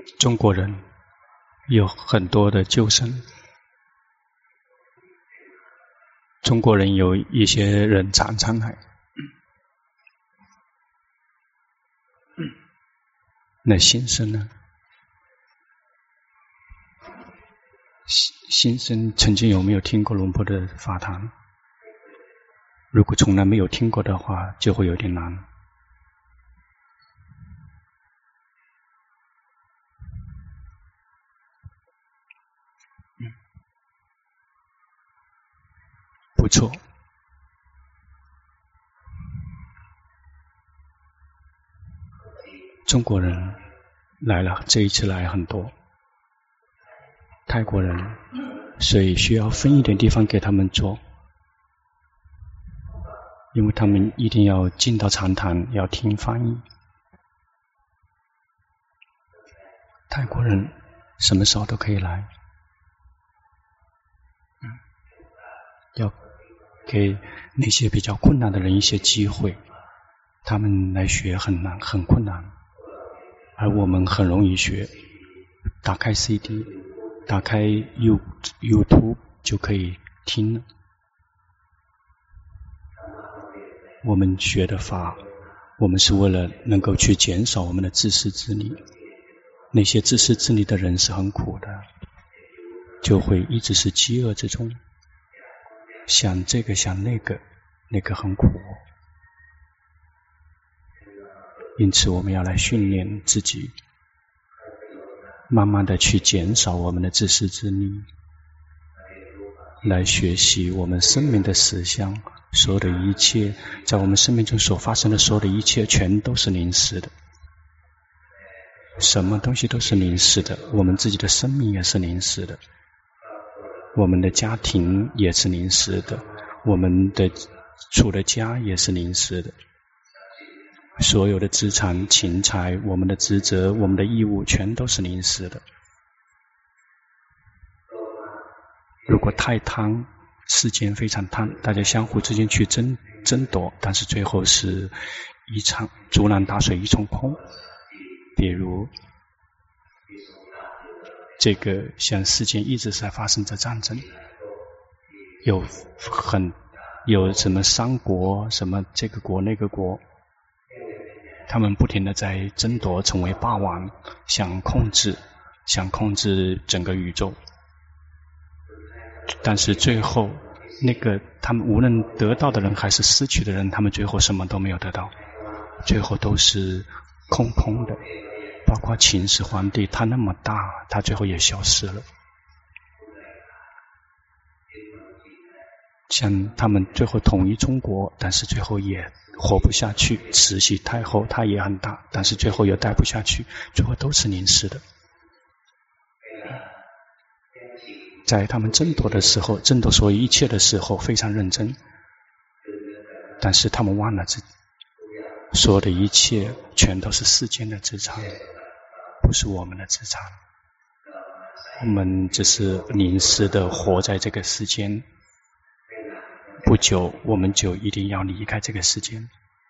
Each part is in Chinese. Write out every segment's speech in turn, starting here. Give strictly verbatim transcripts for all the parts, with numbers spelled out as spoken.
中国人有很多的救生，中国人有一些人常常来，那新生呢？新生曾经有没有听过龙婆的法堂？如果从来没有听过的话，就会有点难。不错，中国人来了，这一次来很多，泰国人，所以需要分一点地方给他们做，因为他们一定要进到禅堂，要听翻译。泰国人什么时候都可以来，嗯，要给那些比较困难的人一些机会，他们来学很难，很困难，而我们很容易学，打开 C D， 打开 YouTube 就可以听了。我们学的法，我们是为了能够去减少我们的自私自利。那些自私自利的人是很苦的，就会一直是饥饿之中，想这个想那个，那个很苦。因此我们要来训练自己，慢慢的去减少我们的自私自利，来学习我们生命的实相，所有的一切在我们生命中所发生的所有的一切全都是临时的，什么东西都是临时的，我们自己的生命也是临时的，我们的家庭也是临时的，我们的处的家也是临时的，所有的资产、钱财、我们的职责、我们的义务全都是临时的。如果太贪，世间非常贪，大家相互之间去争争夺，但是最后是一场竹篮打水一场空。比如这个像世间一直在发生着战争，有很有什么三国，什么这个国那个国，他们不停地在争夺，成为霸王，想控制想控制整个宇宙，但是最后那个他们无论得到的人还是失去的人，他们最后什么都没有得到，最后都是空空的。包括秦始皇帝，他那么大，他最后也消失了。像他们最后统一中国，但是最后也活不下去。慈禧太后她也很大，但是最后也待不下去，最后都是临时的。在他们争夺的时候，争夺所有一切的时候非常认真，但是他们忘了自己，所有的一切全都是世间的资产，不是我们的资产。我们只是临时的活在这个世间，不久我们就一定要离开这个世间。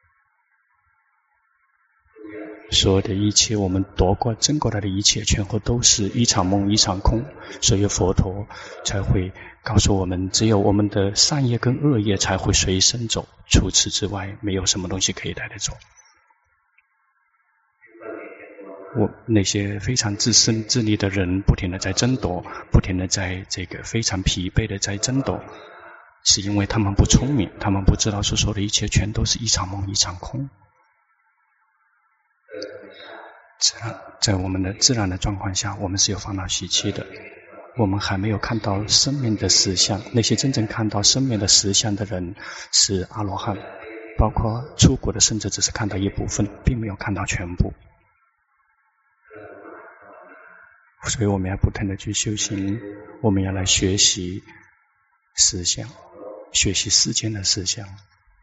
所有的一切我们夺过争过来的一切全部都是一场梦一场空，所以佛陀才会告诉我们，只有我们的善业跟恶业才会随身走，除此之外没有什么东西可以带得走。我那些非常自私自利的人不停地在争夺，不停地在这个非常疲惫的在争夺，是因为他们不聪明，他们不知道所说的一切全都是一场梦一场空。自然在我们的自然的状况下，我们是有烦恼习气的，我们还没有看到生命的实相。那些真正看到生命的实相的人是阿罗汉，包括出国的甚至只是看到一部分，并没有看到全部。所以我们要不停地去修行，我们要来学习实相，学习世间的实相。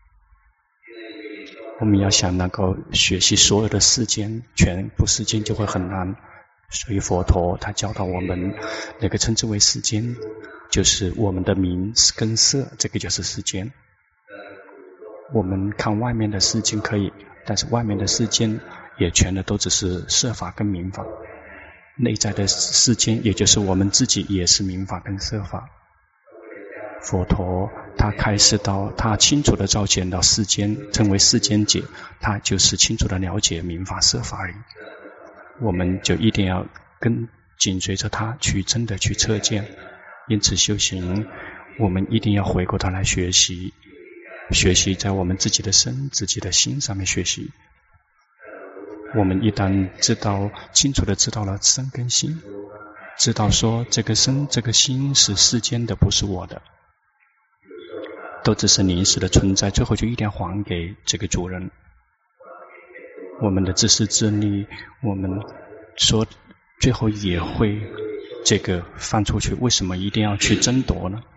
我们要想能够学习所有的世间，全部世间就会很难。所以佛陀他教导我们，那个称之为世间，就是我们的名跟色，这个就是世间。我们看外面的世间可以，但是外面的世间也全的都只是色法跟名法。 内在的世间，也就是我们自己，也是明法跟色法。佛陀他开示到，他清楚的照见到世间，称为世间解，他就是清楚的了解明法色法而已。我们就一定要跟紧随着他去真的去测见。因此修行，我们一定要回过头来学习，学习在我们自己的身、自己的心上面学习。我们一旦知道清楚的知道了身跟心，知道说这个身这个心是世间的，不是我的，都只是临时的存在，最后就一定要还给这个主人。我们的自私自利，我们说最后也会这个放出去，为什么一定要去争夺呢？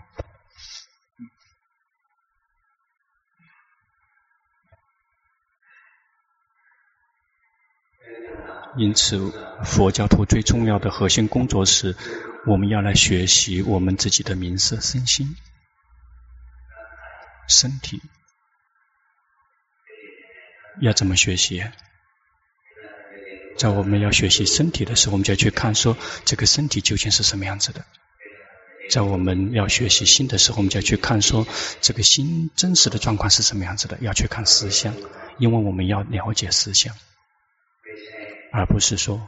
因此佛教徒最重要的核心工作是，我们要来学习我们自己的名色身心。身体要怎么学习？在我们要学习身体的时候，我们就要去看说这个身体究竟是什么样子的。在我们要学习心的时候，我们就要去看说这个心真实的状况是什么样子的，要去看实相，因为我们要了解实相，而不是说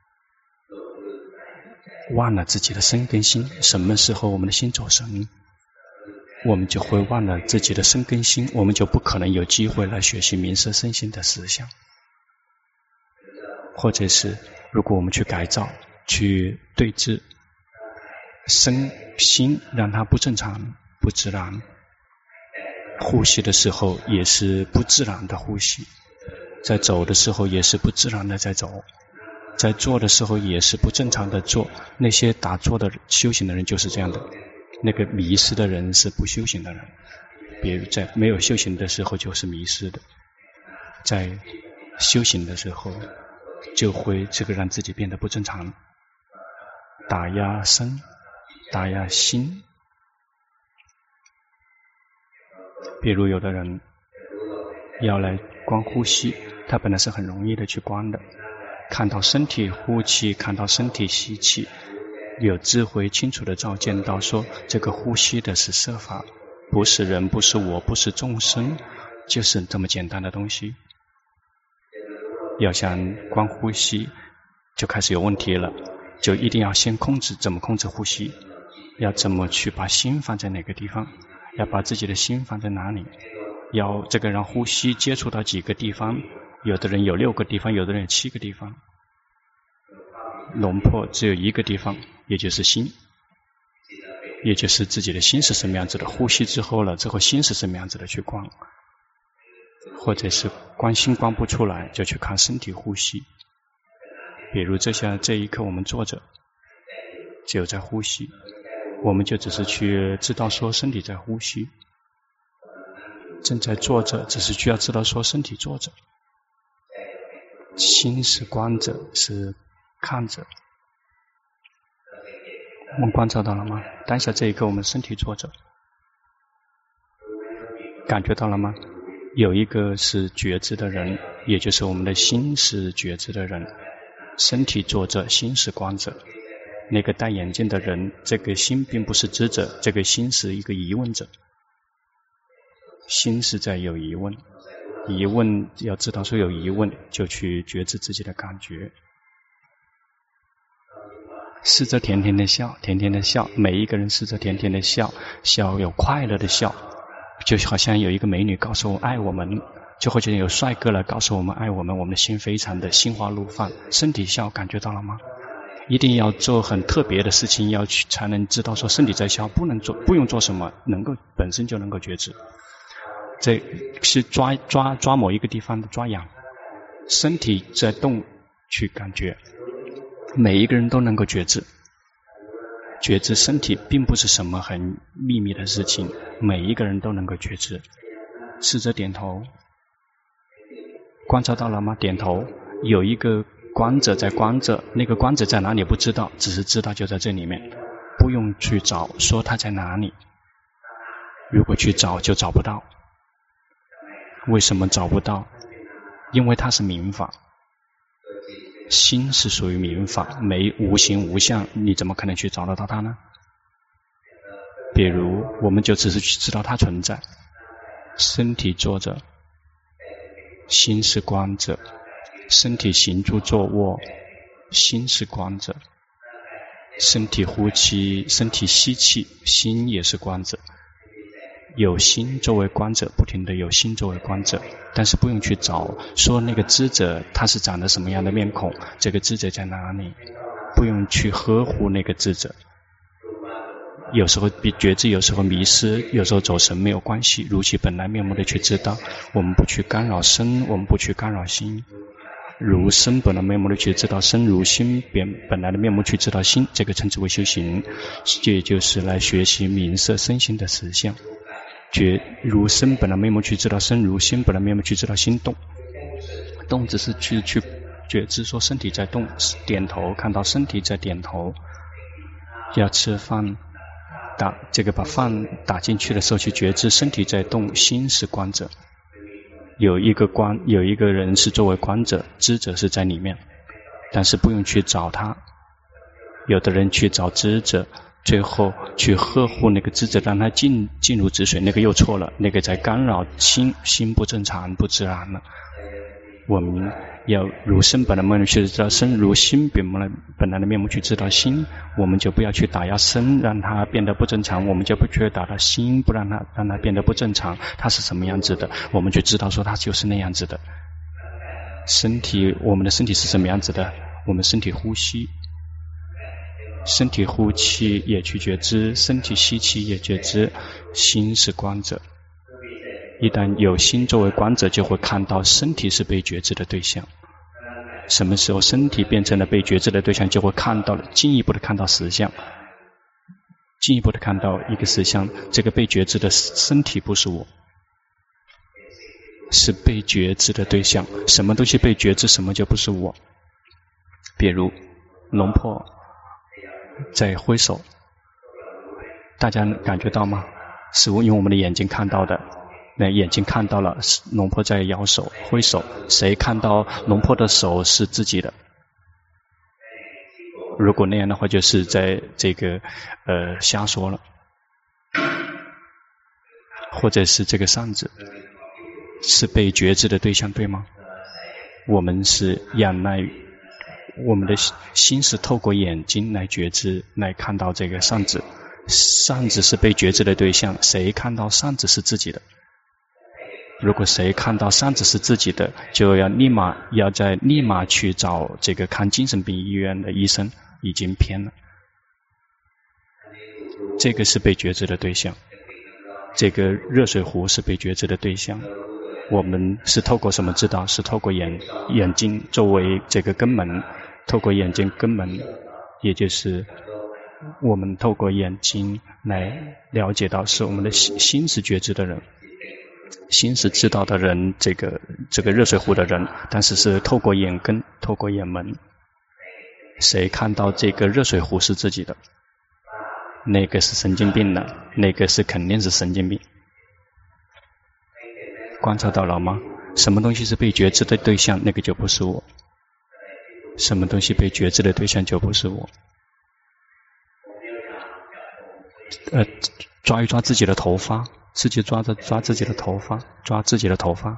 忘了自己的身跟心。什么时候我们的心走神，我们就会忘了自己的身跟心，我们就不可能有机会来学习名色身心的实相。或者是如果我们去改造，去对治身心，让它不正常不自然，呼吸的时候也是不自然的呼吸，在走的时候也是不自然的在走，在做的时候也是不正常的做。那些打坐的修行的人就是这样的，那个迷失的人是不修行的人。比如在没有修行的时候就是迷失的，在修行的时候就会这个让自己变得不正常，打压身，打压心。比如有的人要来观呼吸，他本来是很容易的去观的，看到身体呼气，看到身体吸气，有智慧清楚的照见到说这个呼吸的是色法，不是人，不是我，不是众生，就是这么简单的东西。要想观呼吸就开始有问题了，就一定要先控制，怎么控制呼吸，要怎么去把心放在哪个地方，要把自己的心放在哪里，要这个让呼吸接触到几个地方，有的人有六个地方，有的人有七个地方，龙婆只有一个地方，也就是心，也就是自己的心是什么样子的，呼吸之后了之后心是什么样子的去观，或者是观心观不出来，就去看身体呼吸。比如这下这一刻我们坐着只有在呼吸，我们就只是去知道说身体在呼吸，正在坐着只是需要知道说身体坐着，心是观着，是看着。我们观察到了吗？当下这一刻我们身体坐着，感觉到了吗？有一个是觉知的人，也就是我们的心是觉知的人，身体坐着，心是观者。那个戴眼镜的人，这个心并不是知者，这个心是一个疑问者，心是在有疑问，疑问要知道说有疑问，就去觉知自己的感觉。试着甜甜的笑，甜甜的笑，每一个人试着甜甜的笑，笑有快乐的笑，就好像有一个美女告诉我爱我们，就或者有帅哥来告诉我们爱我们，我们的心非常的心花怒放，身体笑，感觉到了吗？一定要做很特别的事情，要去才能知道说身体在笑，不能做，不用做什么，能够本身就能够觉知。这是抓抓抓某一个地方的抓痒，身体在动，去感觉。每一个人都能够觉知，觉知身体并不是什么很秘密的事情，每一个人都能够觉知。试着点头，观察到了吗？点头，有一个观者在观者，那个观者在哪里不知道，只是知道就在这里面，不用去找说他在哪里，如果去找就找不到。为什么找不到？因为它是明法， 心是属于明法，没无形无相，你怎么可能去找得到它呢？比如，我们就只是去知道它存在。身体坐着，心是观者；身体行住坐卧，心是观者；身体呼气，身体吸气，心也是观者。有心作为观者，不停的有心作为观者，但是不用去找说那个知者他是长得什么样的面孔，这个知者在哪里，不用去呵护那个知者。有时候比觉知，有时候迷失，有时候走神没有关系，如其本来面目的去知道，我们不去干扰身，我们不去干扰心，如身本来面目的去知道身，如心本本来的面目去知道心，这个称之为修行，这也就是来学习明色身心的实相。觉如身本来面目去知道身，如心本来面目去知道心动。动只是去去觉知说身体在动，点头看到身体在点头。要吃饭，打这个把饭打进去的时候去觉知身体在动，心是观者。有一个观，有一个人是作为观者，知者是在里面，但是不用去找他。有的人去找知者，最后去呵护那个知者，让他进进入止水，那个又错了，那个在干扰心，心不正常不自然了。我们要如身本来面目去知道身，如心本来本来的面目去知道心，我们就不要去打压身，让它变得不正常，我们就不去打压心，不让它让它变得不正常，它是什么样子的，我们就知道说它就是那样子的。身体，我们的身体是什么样子的，我们身体呼吸，身体呼气也去觉知，身体吸气也觉知，心是观者。一旦有心作为观者，就会看到身体是被觉知的对象。什么时候身体变成了被觉知的对象，就会看到了进一步的看到实相，进一步的看到一个实相，这个被觉知的身体不是我，是被觉知的对象。什么东西被觉知，什么就不是我。比如龙婆在挥手，大家感觉到吗？是用我们的眼睛看到的。那眼睛看到了龙婆在摇手挥手，谁看到龙婆的手是自己的？如果那样的话，就是在这个呃瞎说了，或者是这个扇子是被觉知的对象，对吗？我们是仰赖于我们的心是透过眼睛来觉知，来看到这个扇子，扇子是被觉知的对象，谁看到扇子是自己的？如果谁看到扇子是自己的，就要立马要在立马去找这个看精神病医院的医生，已经偏了。这个是被觉知的对象，这个热水壶是被觉知的对象。我们是透过什么知道？是透过眼眼睛作为这个根门，透过眼睛根门，也就是我们透过眼睛来了解到，是我们的心心是觉知的人。心是知道的人，这个这个热水壶的人，但是是透过眼根，透过眼门。谁看到这个热水壶是自己的，那个是神经病了，那个是肯定是神经病。观察到了吗？什么东西是被觉知的对象，那个就不是我。什么东西被觉知的对象就不是我。呃，抓一抓自己的头发。自己抓着抓自己的头发，抓自己的头发，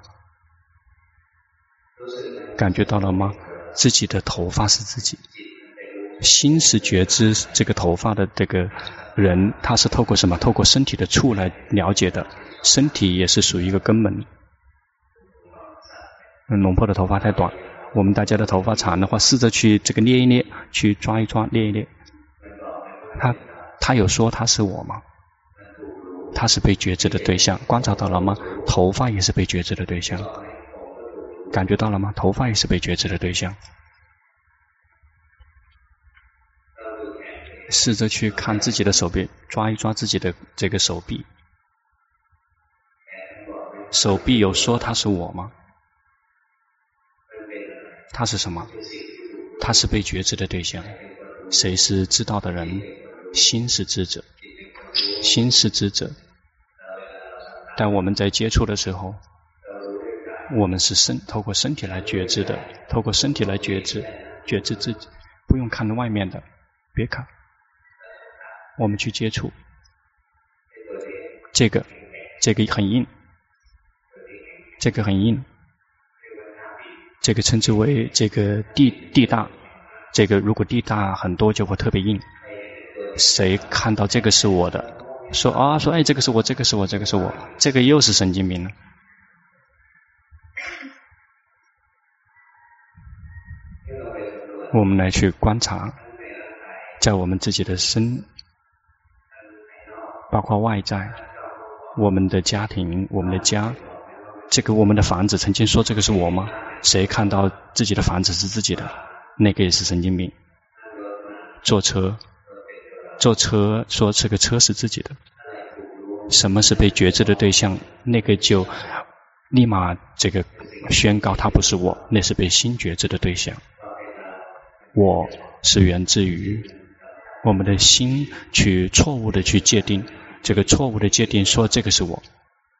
感觉到了吗？自己的头发是自己，心是觉知这个头发的这个人，他是透过什么？透过身体的触来了解的，身体也是属于一个根门。嗯，龙婆的头发太短，我们大家的头发长的话，试着去这个捏一捏，去抓一抓，捏一捏。他他有说他是我吗？他是被觉知的对象，观察到了吗？头发也是被觉知的对象，感觉到了吗？头发也是被觉知的对象。试着去看自己的手臂，抓一抓自己的这个手臂。手臂有说他是我吗？他是什么？他是被觉知的对象。谁是知道的人？心是知者，心是知者。但我们在接触的时候，我们是身透过身体来觉知的，透过身体来觉知， 觉知自己，不用看外面的，别看，我们去接触这个，这个很硬，这个很硬，这个称之为这个地地大，这个如果地大很多就会特别硬。谁看到这个是我的，说啊说哎这个是我，这个是我，这个是我，这个又是神经病了。我们来去观察，在我们自己的身，包括外在，我们的家庭，我们的家，这个我们的房子，曾经说这个是我吗？谁看到自己的房子是自己的，那个也是神经病。坐车，坐车说这个车是自己的，什么是被觉知的对象？那个就立马这个宣告它不是我，那是被心觉知的对象。我是源自于我们的心去错误的去界定，这个错误的界定说这个是我。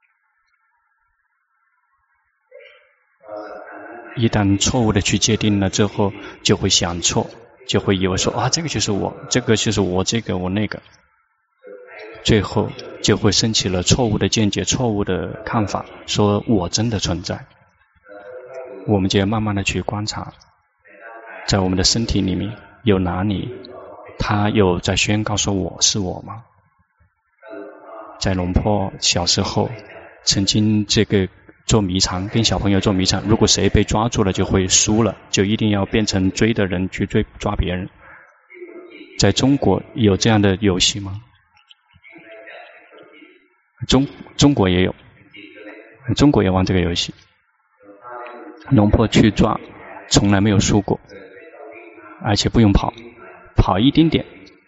一旦错误的去界定了之后，就会想错，就会以为说啊这个就是我，这个就是我，这个我那个，最后就会升起了错误的见解，错误的看法，说我真的存在。我们就要慢慢的去观察，在我们的身体里面有哪里他有在宣告说我是我吗？在龙坡小时候曾经这个做迷藏，跟小朋友做迷藏，如果谁被抓住了就会输了，就一定要变成追的人去追抓别人。在中国有这样的游戏吗？中中国也有，中国也玩这个游戏。龙坡去抓从来没有输过，而且不用跑，跑一丁点。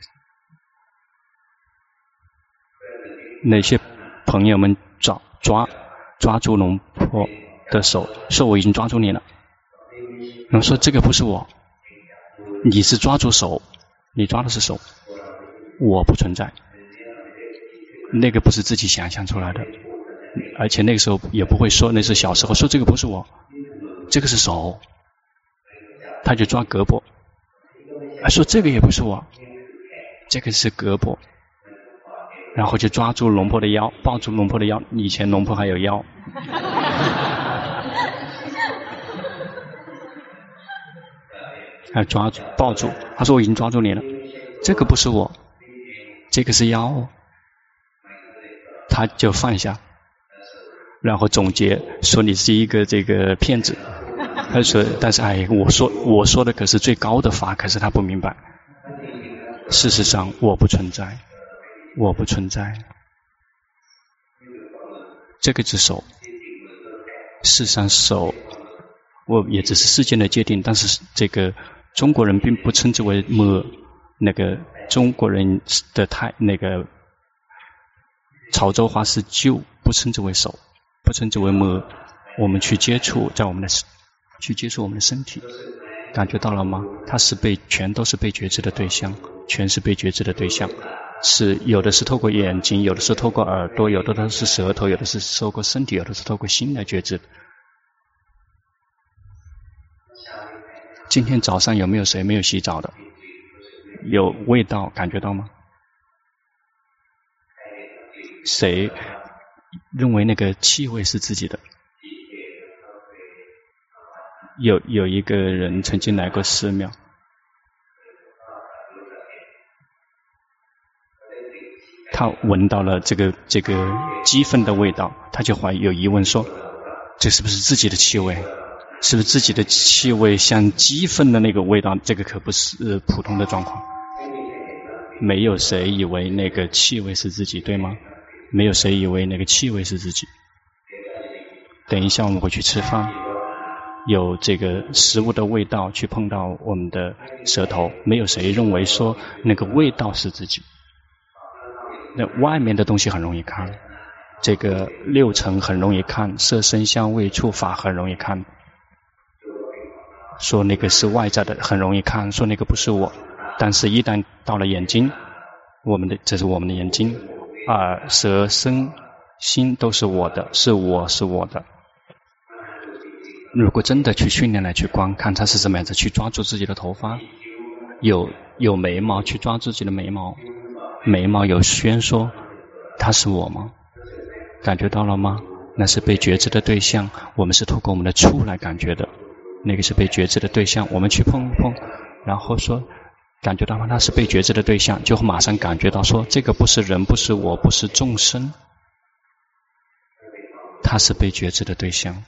那些朋友们抓抓抓住龙坡的手，说我已经抓住你了。然后说这个不是我，你是抓住手，你抓的是手，我不存在。那个不是自己想象出来的，而且那个时候也不会说，那是小时候说这个不是我，这个是手，他就抓胳膊，说这个也不是我，这个是胳膊，然后就抓住龙婆的腰，抱住龙婆的腰，以前龙婆还有腰。还抓住抱住，他说我已经抓住你了，这个不是我，这个是腰，他就放下，然后总结说你是一个这个骗子。他说但是哎，我说我说的可是最高的法，可是他不明白，事实上我不存在，我不存在，这个只手，事实上手我也只是世间的界定，但是这个中国人并不称之为摸，那个中国人的太那个潮州话是就不称之为手，不称之为摸。我们去接触，在我们的去接触我们的身体，感觉到了吗？它是被全都是被觉知的对象，全是被觉知的对象，是有的是透过眼睛，有的是透过耳朵，有的都是舌头，有的是透过身体，有的是透过心来觉知。今天早上有没有谁没有洗澡的？有味道感觉到吗？谁认为那个气味是自己的？有有一个人曾经来过寺庙，他闻到了这个这个鸡粪的味道，他就怀疑有疑问说，这是不是自己的气味？是不是自己的气味像鸡粪的那个味道？这个可不是、呃、普通的状况。没有谁以为那个气味是自己，对吗？没有谁以为那个气味是自己。等一下我们回去吃饭，有这个食物的味道去碰到我们的舌头，没有谁认为说那个味道是自己。那外面的东西很容易看，这个六尘很容易看，色声香味触法很容易看，说那个是外在的很容易看，说那个不是我。但是一旦到了眼睛，我们的这是我们的眼睛，耳舌身心都是我的，是我是我的。 如果真的去训练来去观看它是怎么样子，去抓住自己的头发，有有眉毛，去抓住自己的眉毛，眉毛有宣说它是我吗？感觉到了吗？那是被觉知的对象，我们是透过我们的触来感觉的，那个是被觉知的对象，我们去碰碰，然后说感觉到吗？那是被觉知的对象，就马上感觉到说这个不是人，不是我，不是众生，它是被觉知的对象。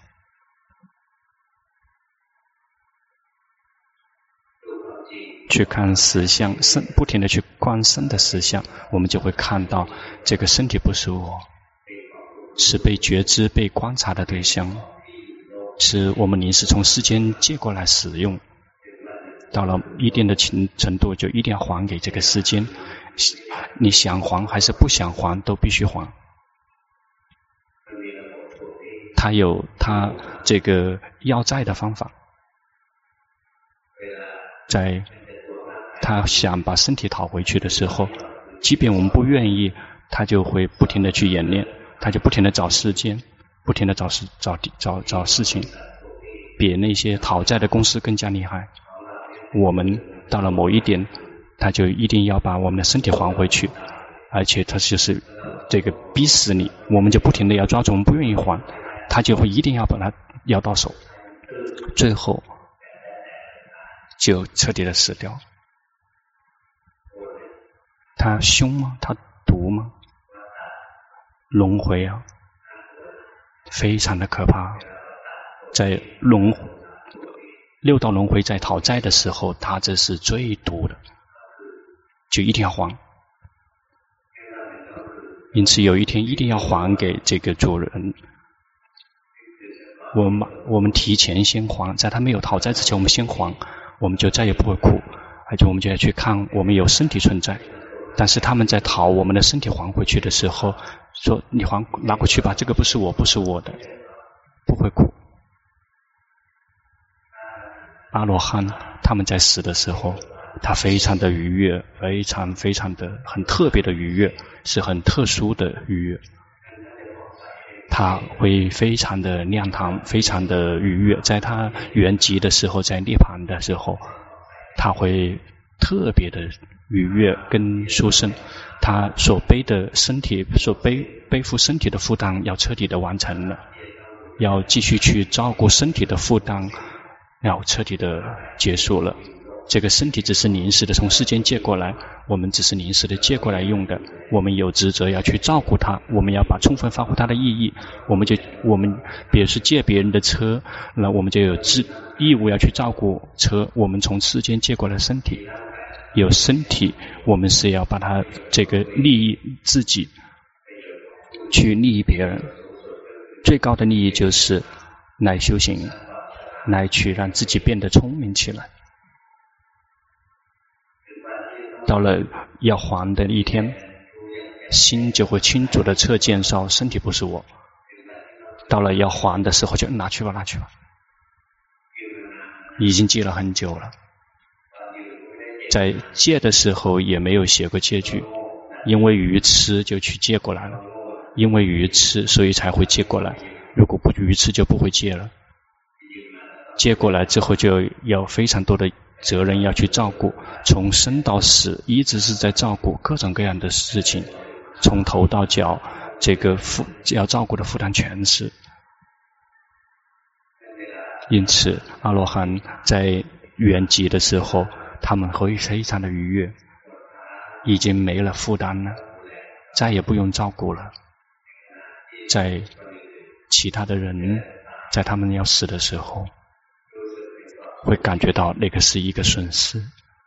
去看实相，身不停的去观身的实相，我们就会看到这个身体不是我，是被觉知、被观察的对象，是我们临时从世间借过来使用，到了一定的程度就一定要还给这个世间，你想还还是不想还都必须还。他有他这个要债的方法，在他想把身体讨回去的时候，即便我们不愿意，他就会不停的去演练，他就不停的找时间，不停的找事找找找事情，比那些讨债的公司更加厉害。我们到了某一点，他就一定要把我们的身体还回去，而且他就是这个逼死你，我们就不停的要抓住，我们不愿意还，他就会一定要把它要到手，最后就彻底的死掉。他凶吗？他毒吗？轮回啊，非常的可怕。在轮六道轮回在讨债的时候，他这是最毒的，就一定要还。因此有一天一定要还给这个主人。我们我们提前先还，在他没有讨债之前我们先还，我们就再也不会苦，而且我们就要去看我们有身体存在，但是他们在讨我们的身体还回去的时候说你还拿过去吧，这个不是我，不是我的，不会苦。阿罗汉他们在死的时候，他非常的愉悦，非常非常的很特别的愉悦，是很特殊的愉悦，他会非常的亮堂，非常的愉悦。在他圆寂的时候，在涅槃的时候，他会特别的愉悦跟殊胜，他所背的身体所背背负身体的负担要彻底的完成了，要继续去照顾身体的负担要彻底的结束了。这个身体只是临时的从世间借过来，我们只是临时的借过来用的，我们有职责要去照顾它，我们要把充分发挥它的意义。我们就我们比如是借别人的车，那我们就有义义务要去照顾车，我们从世间借过来身体，有身体我们是要把它这个利益自己，去利益别人。最高的利益就是来修行，来去让自己变得聪明起来。到了要还的一天，心就会清楚的测见到身体不是我，到了要还的时候就拿去吧拿去吧，已经借了很久了，在借的时候也没有写过借据，因为愚痴就去借过来了，因为愚痴所以才会借过来，如果不愚痴就不会借了。借过来之后就要非常多的责任要去照顾，从生到死一直是在照顾各种各样的事情，从头到脚这个负要照顾的负担全是。因此阿罗汉在圆寂的时候，他们会非常的愉悦，已经没了负担了，再也不用照顾了。在其他的人在他们要死的时候会感觉到那个是一个损失。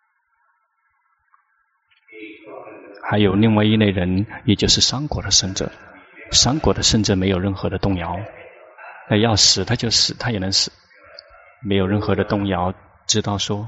还有另外一类人，也就是三果的圣者，三果的圣者没有任何的动摇，那要死他就死，他也能死，没有任何的动摇，知道说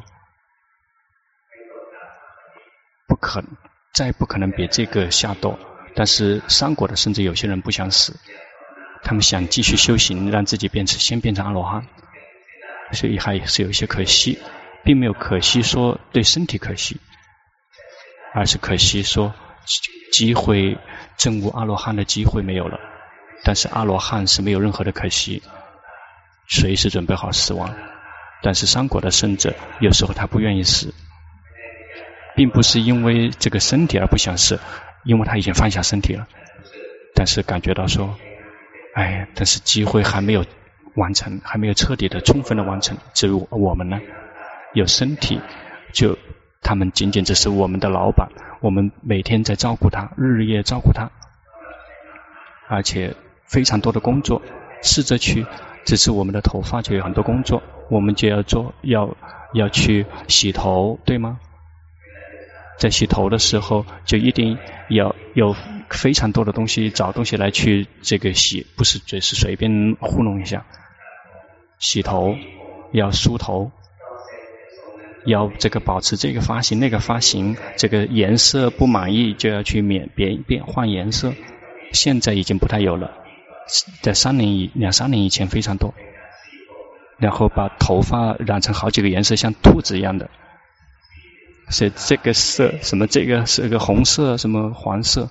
不可能再不可能比这个下堕。但是三果的圣者有些人不想死，他们想继续修行，让自己变成先变成阿罗汉，所以还是有一些可惜，并没有可惜说对身体可惜，而是可惜说机会证悟阿罗汉的机会没有了。但是阿罗汉是没有任何的可惜， 随时准备好死亡。但是三果的圣者有时候他不愿意死，并不是因为这个身体而不想死，因为他已经放下身体了，但是感觉到说，哎，但是机会还没有完成，还没有彻底的充分的完成。至于我们呢，有身体，就他们仅仅只是我们的老板，我们每天在照顾他，日夜照顾他，而且非常多的工作，试着去，只是我们的头发就有很多工作，我们就要做，要要去洗头，对吗？在洗头的时候，就一定要有非常多的东西，找东西来去这个洗，不是只是随便糊弄一下。洗头要梳头，要这个保持这个发型那个发型，这个颜色不满意就要去免变变换颜色。现在已经不太有了，在三年以两三年以前非常多。然后把头发染成好几个颜色，像兔子一样的。是这个色，什么这个是个红色，什么黄色？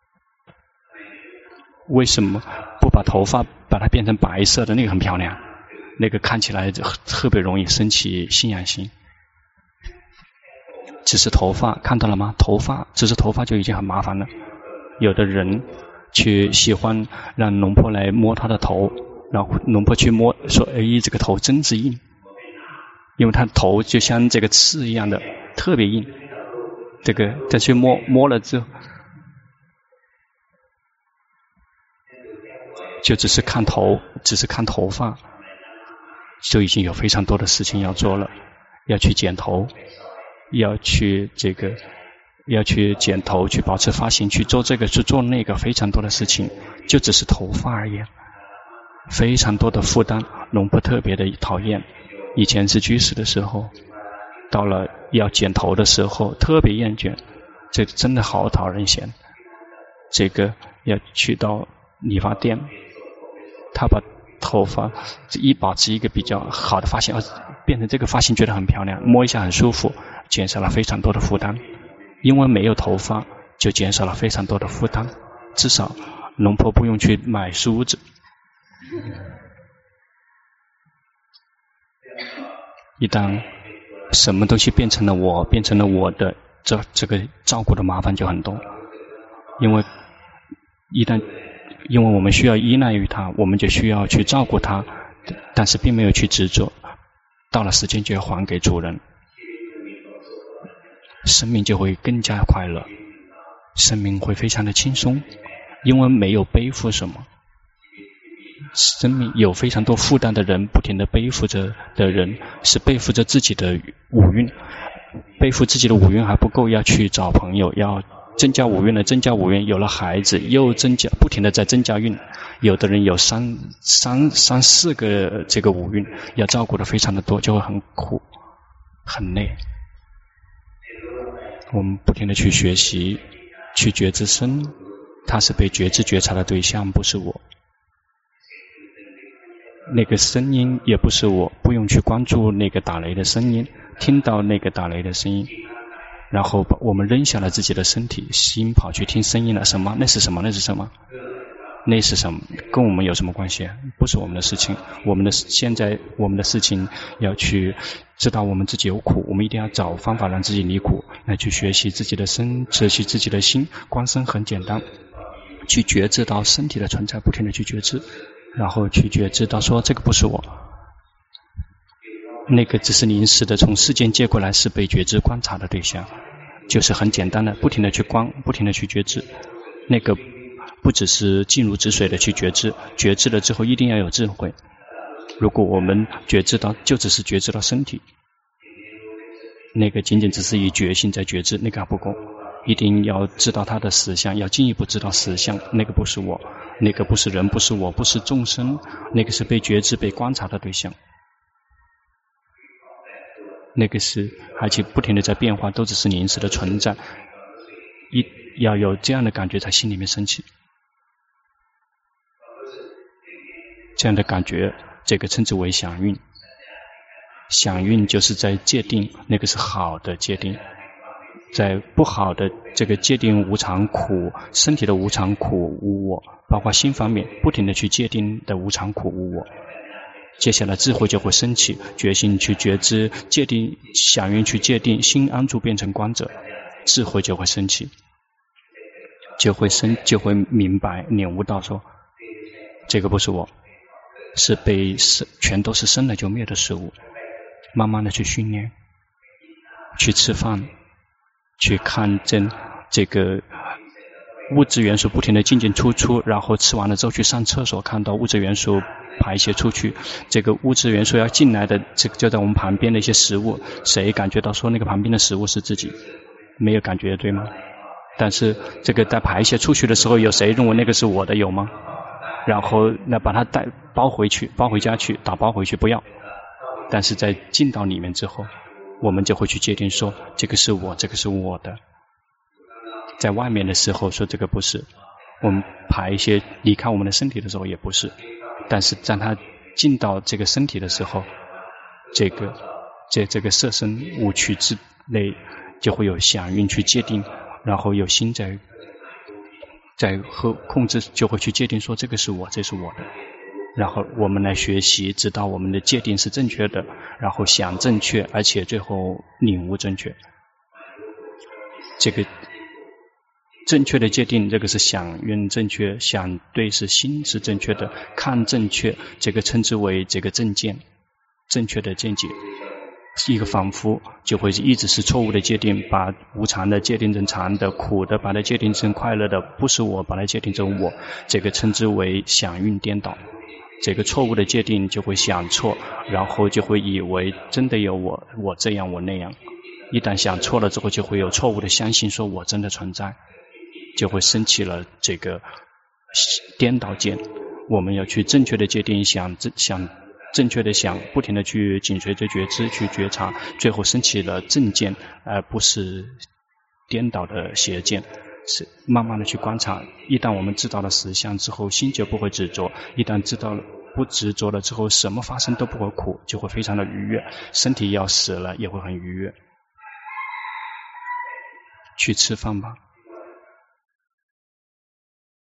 为什么不把头发把它变成白色的？那个很漂亮，那个看起来特别容易升起信仰心。只是头发，看到了吗？头发，只是头发就已经很麻烦了。有的人去喜欢让龙婆来摸他的头，然后龙婆去摸，说：“哎，这个头真是硬。”因为他头就像这个刺一样的，特别硬。这个再去摸摸了之后，就只是看头，只是看头发，就已经有非常多的事情要做了。要去剪头，要去这个，要去剪头，去保持发型，去做这个，去做那个，非常多的事情，就只是头发而已，非常多的负担。龙婆特别的讨厌。以前是居士的时候，到了要剪头的时候特别厌倦，这真的好讨人嫌。这个要去到理发店，他把头发一保持一个比较好的发型，变成这个发型觉得很漂亮，摸一下很舒服，减少了非常多的负担。因为没有头发就减少了非常多的负担，至少龙婆不用去买梳子。一旦什么东西变成了我，变成了我的，这这个照顾的麻烦就很多。因为一旦因为我们需要依赖于它，我们就需要去照顾它，但是并没有去执着，到了时间就要还给主人，生命就会更加快乐，生命会非常的轻松，因为没有背负什么。生命有非常多负担的人，不停地背负着的人，是背负着自己的五蕴，背负自己的五蕴还不够，要去找朋友，要增加五蕴了，增加五蕴，有了孩子又增加，不停地在增加蕴。有的人有三三三四个这个五蕴，要照顾的非常的多，就会很苦很累。我们不停地去学习，去觉知身，他是被觉知觉察的对象，不是我。那个声音也不是我，不用去关注那个打雷的声音，听到那个打雷的声音，然后把我们扔下了自己的身体，心跑去听声音了。什么？那是什么？那是什么？那是什么？跟我们有什么关系？不是我们的事情。我们的现在我们的事情要去知道我们自己有苦，我们一定要找方法让自己离苦，来去学习自己的身，学习自己的心。观身很简单，去觉知到身体的存在，不停地去觉知。然后去觉知到说这个不是我，那个只是临时的从世间接过来，是被觉知观察的对象，就是很简单的不停的去观，不停的去觉知。那个不只是静如止水的去觉知，觉知了之后一定要有智慧。如果我们觉知到就只是觉知到身体，那个仅仅只是以觉性在觉知，那个还不够，一定要知道它的实相，要进一步知道实相。那个不是我，那个不是人，不是我，不是众生，那个是被觉知被观察的对象，那个是而且不停地在变化，都只是临时的存在。一要有这样的感觉在心里面升起，这样的感觉这个称之为响韵。响韵就是在界定，那个是好的界定，在不好的这个界定无常苦，身体的无常苦无我，包括心方面不停地去界定的无常苦无我， 接下来智慧就会升起，决心去觉知，界定响应去界定，心安住变成观者，智慧就会升起，就会生就会明白领悟到说，这个不是我，是被生全都是生了就灭的事物。慢慢的去训练，去吃饭，去看见这个物质元素不停的进进出出，然后吃完了之后去上厕所，看到物质元素排泄出去，这个物质元素要进来的，这个就在我们旁边的一些食物，谁感觉到说那个旁边的食物是自己？没有感觉，对吗？但是这个在排泄出去的时候，有谁认为那个是我的？有吗？然后那把它带包回去，包回家去，打包回去，不要。但是在进到里面之后，我们就会去界定说，这个是我，这个是我的。在外面的时候说这个不是，我们排泄离开我们的身体的时候也不是，但是在它进到这个身体的时候，这个这这个色身五趣之内就会有响应去界定，然后有心在在和控制，就会去界定说这个是我，这是我的。然后我们来学习，直到我们的界定是正确的，然后想正确，而且最后领悟正确。这个正确的界定，这个是想愿正确，想对是心是正确的，看正确，这个称之为这个正见，正确的见解。一个仿佛就会一直是错误的界定，把无常的界定成常的，苦的把它界定成快乐的，不是我把它界定成我，这个称之为想运颠倒。这个错误的界定就会想错，然后就会以为真的有我，我这样我那样。一旦想错了之后，就会有错误的相信说我真的存在，就会升起了这个颠倒见。我们要去正确的界定，想想正确的想，不停的去紧随着觉知去觉察，最后升起了正见，而不是颠倒的邪见。是慢慢的去观察，一旦我们知道了实相之后，心就不会执着，一旦知道了不执着了之后，什么发生都不会苦，就会非常的愉悦，身体要死了也会很愉悦。去吃饭吧。